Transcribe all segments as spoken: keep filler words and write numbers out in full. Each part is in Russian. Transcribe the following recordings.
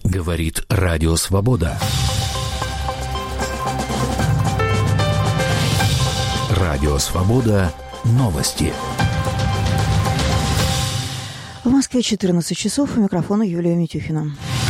Говорит Радио Свобода. Радио Свобода. Новости. В Москве четырнадцать часов. У микрофона Юлия Митюхина.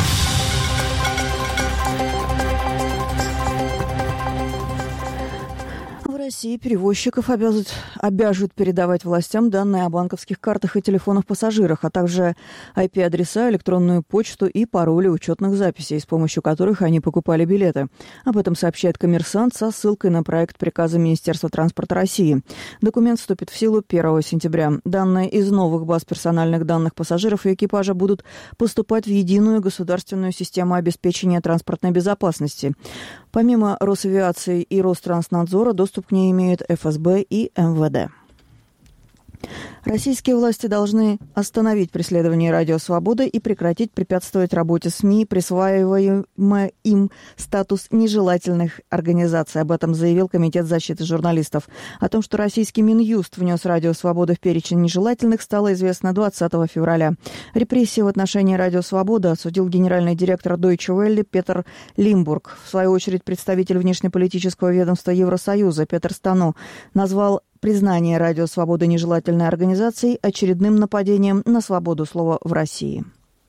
В России перевозчиков обязывают, обяжут передавать властям данные о банковских картах и телефонах пассажирах, а также ай пи-адреса, электронную почту и пароли учетных записей, с помощью которых они покупали билеты. Об этом сообщает «Коммерсант» со ссылкой на проект приказа Министерства транспорта России. Документ вступит в силу первого сентября. Данные из новых баз персональных данных пассажиров и экипажа будут поступать в единую государственную систему обеспечения транспортной безопасности. Помимо Росавиации и Ространснадзора, доступ к ней имеют эф эс бэ и эм вэ дэ. Российские власти должны остановить преследование «Радио Свобода» и прекратить препятствовать работе СМИ, присваиваемый им статус нежелательных организаций. Об этом заявил Комитет защиты журналистов. О том, что российский Минюст внес «Радио Свобода» в перечень нежелательных, стало известно двадцатого февраля. Репрессии в отношении «Радио Свобода» осудил генеральный директор Deutsche Welle Петер Лимбург. В свою очередь, представитель внешнеполитического ведомства Евросоюза Петер Стану назвал признание «Радио Свобода» нежелательной организацией очередным нападением на свободу слова в России.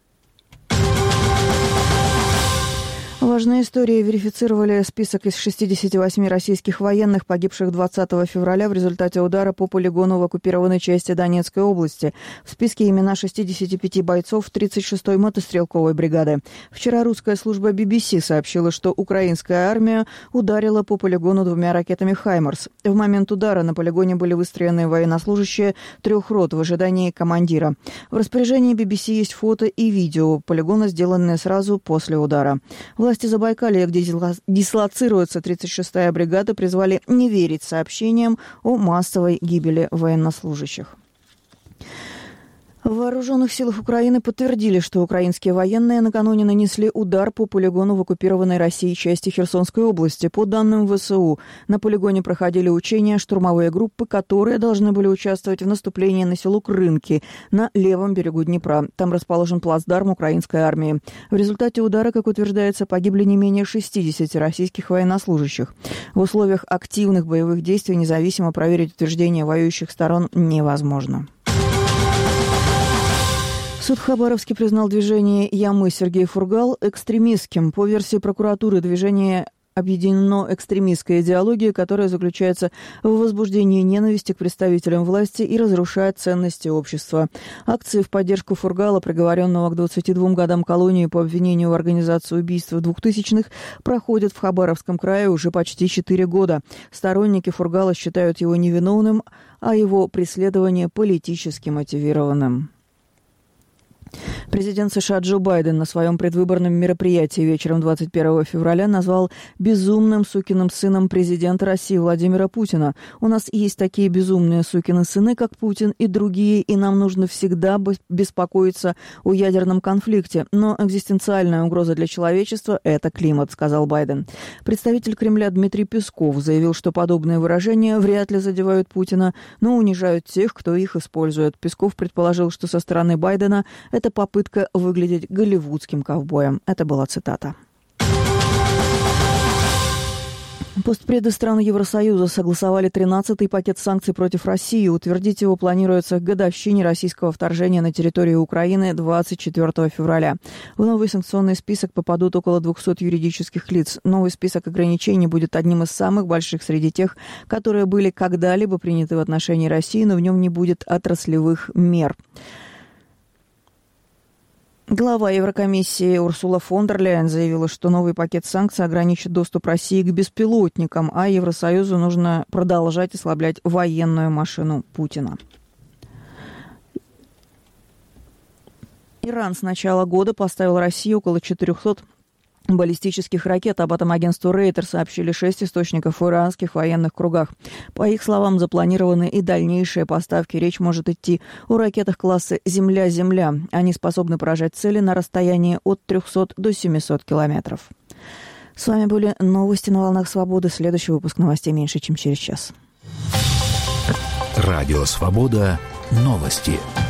Важные истории верифицировали список из шестидесяти восьми российских военных, погибших двадцатого февраля в результате удара по полигону в оккупированной части Донецкой области. В списке имена шестидесяти пяти бойцов тридцать шестой мотострелковой бригады. Вчера русская служба би би си сообщила, что украинская армия ударила по полигону двумя ракетами «Хаймарс». В момент удара на полигоне были выстроены военнослужащие трех рот в ожидании командира. В распоряжении би би си есть фото и видео полигона, сделанные сразу после удара. Власти Забайкалья, где дислоцируется тридцать шестая бригада, призвали не верить сообщениям о массовой гибели военнослужащих. В Вооруженных силах Украины подтвердили, что украинские военные накануне нанесли удар по полигону в оккупированной Россией части Херсонской области. По данным вэ эс у, на полигоне проходили учения штурмовые группы, которые должны были участвовать в наступлении на село Крынки на левом берегу Днепра. Там расположен плацдарм украинской армии. В результате удара, как утверждается, погибли не менее шестидесяти российских военнослужащих. В условиях активных боевых действий независимо проверить утверждения воюющих сторон невозможно. Суд в Хабаровске признал движение «Я-мы» Сергей Фургал экстремистским. По версии прокуратуры, движение объединено экстремистской идеологией, которая заключается в возбуждении ненависти к представителям власти и разрушает ценности общества. Акции в поддержку Фургала, приговоренного к двадцати двум годам колонии по обвинению в организации убийства двухтысячных, проходят в Хабаровском крае уже почти четыре года. Сторонники Фургала считают его невиновным, а его преследование политически мотивированным. Президент США Джо Байден на своем предвыборном мероприятии вечером двадцать первого февраля назвал безумным сукиным сыном президента России Владимира Путина. «У нас есть такие безумные сукины сыны, как Путин и другие, и нам нужно всегда беспокоиться о ядерном конфликте. Но экзистенциальная угроза для человечества – это климат», – сказал Байден. Представитель Кремля Дмитрий Песков заявил, что подобные выражения вряд ли задевают Путина, но унижают тех, кто их использует. Песков предположил, что со стороны Байдена – это попытка выглядеть голливудским ковбоем. Это была цитата. Постпреды стран Евросоюза согласовали тринадцатый пакет санкций против России. Утвердить его планируется к годовщине российского вторжения на территорию Украины двадцать четвёртого февраля. В новый санкционный список попадут около двухсот юридических лиц. Новый список ограничений будет одним из самых больших среди тех, которые были когда-либо приняты в отношении России, но в нем не будет отраслевых мер. Глава Еврокомиссии Урсула фон дер Ляйен заявила, что новый пакет санкций ограничит доступ России к беспилотникам, а Евросоюзу нужно продолжать ослаблять военную машину Путина. Иран с начала года поставил России около четырехсот баллистических ракет. Об этом агентству Рейтер сообщили шесть источников в иранских военных кругах. По их словам, запланированы и дальнейшие поставки. Речь может идти о ракетах класса «Земля-Земля». Они способны поражать цели на расстоянии от трехсот до семисот километров. С вами были новости на волнах Свободы. Следующий выпуск новостей меньше, чем через час. Радио Свобода. Новости.